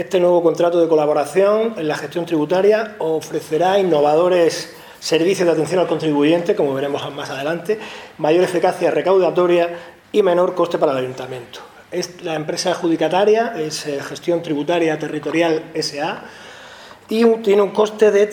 Este nuevo contrato de colaboración en la gestión tributaria ofrecerá innovadores servicios de atención al contribuyente, como veremos más adelante, mayor eficacia recaudatoria y menor coste para el ayuntamiento. La empresa adjudicataria es Gestión Tributaria Territorial S.A. y tiene un coste de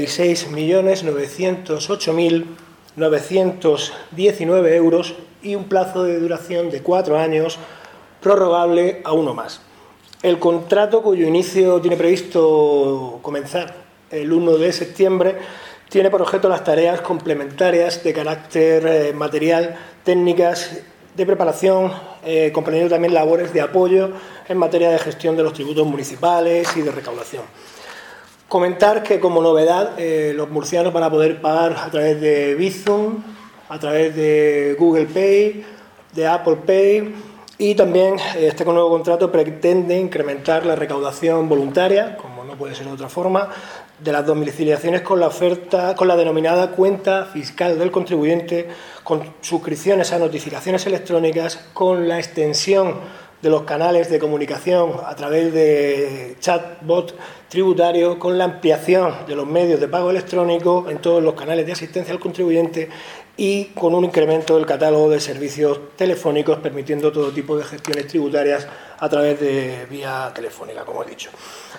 36.908.919 euros y un plazo de duración de 4 años, prorrogable a 1 más. El contrato, cuyo inicio tiene previsto comenzar el 1 de septiembre, tiene por objeto las tareas complementarias de carácter material, técnicas de preparación, comprendiendo también labores de apoyo en materia de gestión de los tributos municipales y de recaudación. Comentar que, como novedad, los murcianos van a poder pagar a través de Bizum, a través de Google Pay, de Apple Pay. Y también este nuevo contrato pretende incrementar la recaudación voluntaria, como no puede ser de otra forma, de las domiciliaciones con la denominada cuenta fiscal del contribuyente, con suscripciones a notificaciones electrónicas, con la extensión de los canales de comunicación a través de chatbot tributario, con la ampliación de los medios de pago electrónico en todos los canales de asistencia al contribuyente y con un incremento del catálogo de servicios telefónicos, permitiendo todo tipo de gestiones tributarias a través de vía telefónica, como he dicho.